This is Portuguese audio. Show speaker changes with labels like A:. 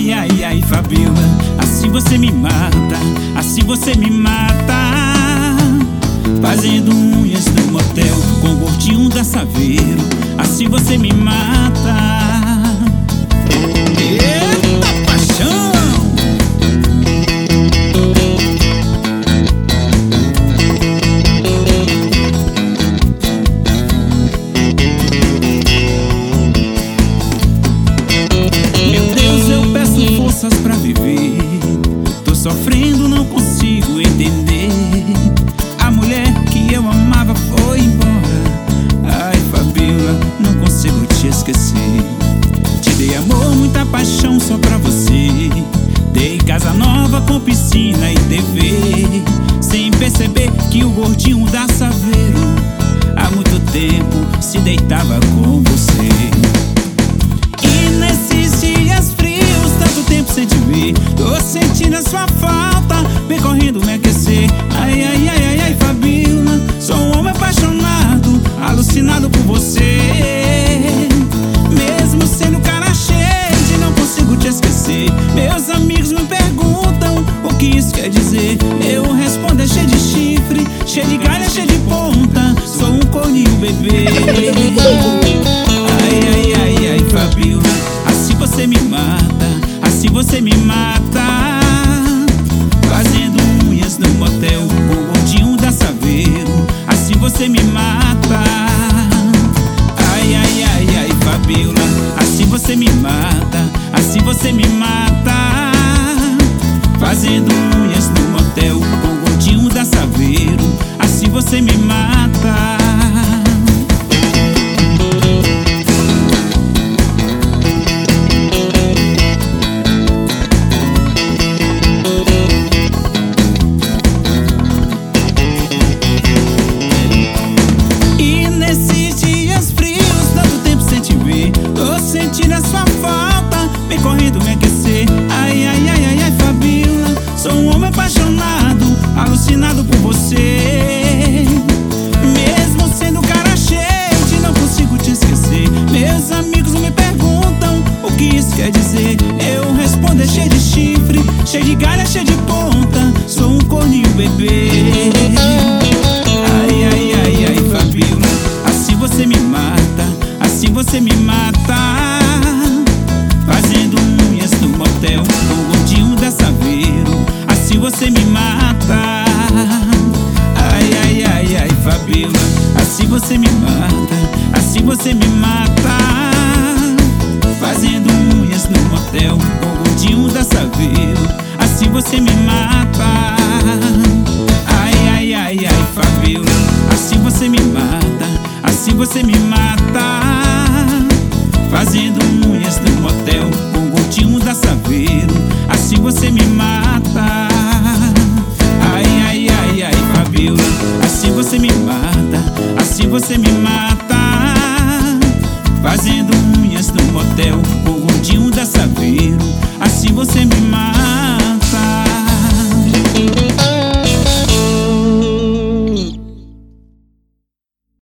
A: ai, ai, ai, Fabiola, assim você me mata, assim você me mata. Fazendo unhas no motel com o gordinho da Saveiro, assim você me mata. Eita paixão! Meu Deus, eu peço forças pra viver. Tô sofrendo, não consigo entender. A mulher que eu amava foi embora. Ai, Fabiola, não consigo te esquecer. Te dei amor, muita paixão só pra você. Dei casa nova com piscina e TV, sem perceber que o gordinho da Saveiro há muito tempo se deitava com você. E nesses dias frios, tanto tempo sem te ver, tô sentindo a sua falta, vem correndo me aquecer. Ai, ai, ai, ai, ai, Fabiola, sou um homem apaixonado, alucinado por você. Mesmo sendo cara cheio, não consigo te esquecer. Meus amigos me perguntam o que isso quer dizer. Eu respondo, é cheio de chifre, cheio de galha, cheio de ponta. Sou um corninho bebê. Ai, ai, ai, ai, Fabiola, assim você me mata, assim você me mata. Fazendo unhas no motel com o gordinho da Saveiro, assim você me mata. Ai, ai, ai, ai, Fabiola, assim você me mata, assim você me mata. Fazendo unhas no motel com o gordinho da Saveiro, assim você me mata. Sentindo a sua falta, vem correndo me aquecer. Ai, ai, ai, ai, ai, Fabiola, sou um homem apaixonado, alucinado por você. Mesmo sendo cara cheio, não consigo te esquecer. Meus amigos me perguntam o que isso quer dizer. Eu respondo, é cheio de chifre, cheio de galha, cheio de ponta. Sou um corninho bebê. Ai, ai, ai, ai, Fabiola, assim você me mata, assim você me mata. Fazendo unhas no motel com o gordinho da Saveiro, assim você me mata. Ai, ai, ai, ai, Fabiola, assim você me mata, assim você me mata. Fazendo unhas no motel com o gordinho da Saveiro, assim você me mata. Ai, ai, ai, ai, Fabiola, assim você me mata, assim você me mata. Fazendo unhas no motel com o gordinho da Saveiro, assim você me mata. Ai, ai, ai, ai, Fabiola, assim você me mata, assim você me